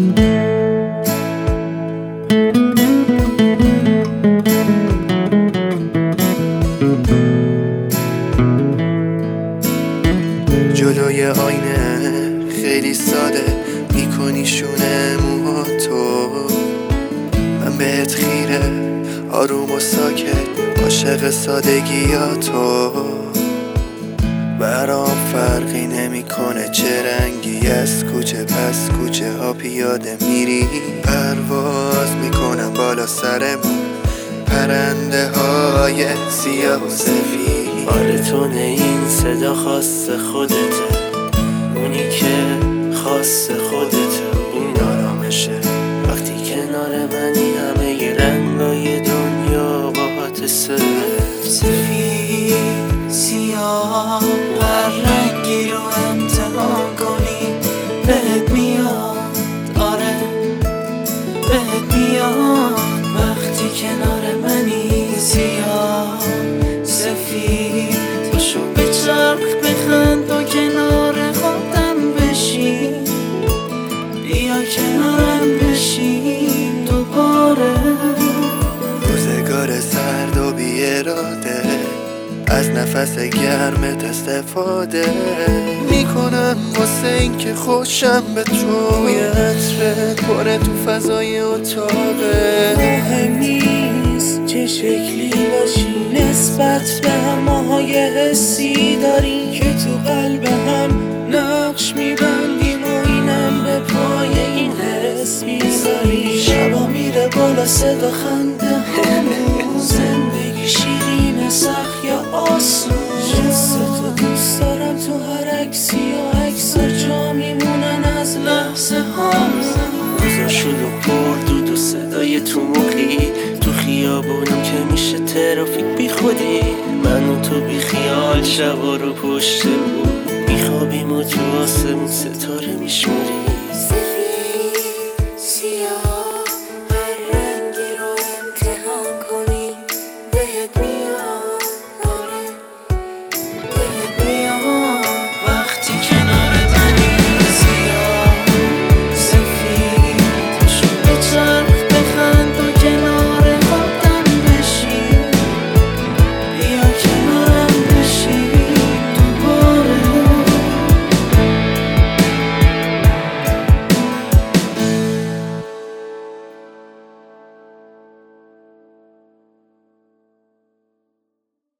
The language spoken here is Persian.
جلوی آینه خیلی ساده میکنی شونه موهاتو، من بهت خیره آروم و ساکت عاشق سادگیاتو. برام فرقی نمیکنه چه رنگی از کوچه پس کوچه ها پیاده میری، پرواز میکنم بالا سرمون پرنده های سیاه و سفید. آرتونه این صدا خاص خودته، اونی که خاص خودته، این آرامشه وقتی کنار منی. همه ی رنگای دنیا باهات سفید سیاه هر رنگی رو امتحان کنی بهت میاد، آره بهت میاد وقتی کنار منی. سیاه سفید باشو بچرخ بخند و کنار خودم بشین، بیا کنارم بشین دوباره. روزگار سرد و بی اراده از نفس گرمت استفاده میکنم واسه این که خوشم به توی عطرت پره تو فضای اتاقه. مهم نیست چه شکلی باشی نسبت به همه حسی داریم که تو قلب هم نقش میبندیم و اینم به پای این حس میذاریم. شبا میره بالا صدا خنده همون، زندگی شیرین سخت یا آسون. جستو دوست دارم تو هر عکسی و عکسا جا میمونن از لحظه ها. روزا شلوغ پردود و صدای تو موقی تو خیابونم که میشه ترافیک بی خودی. من و تو بی خیال شبا رو پشت بود میخوابیم و تو آسمون ستاره میشماریم.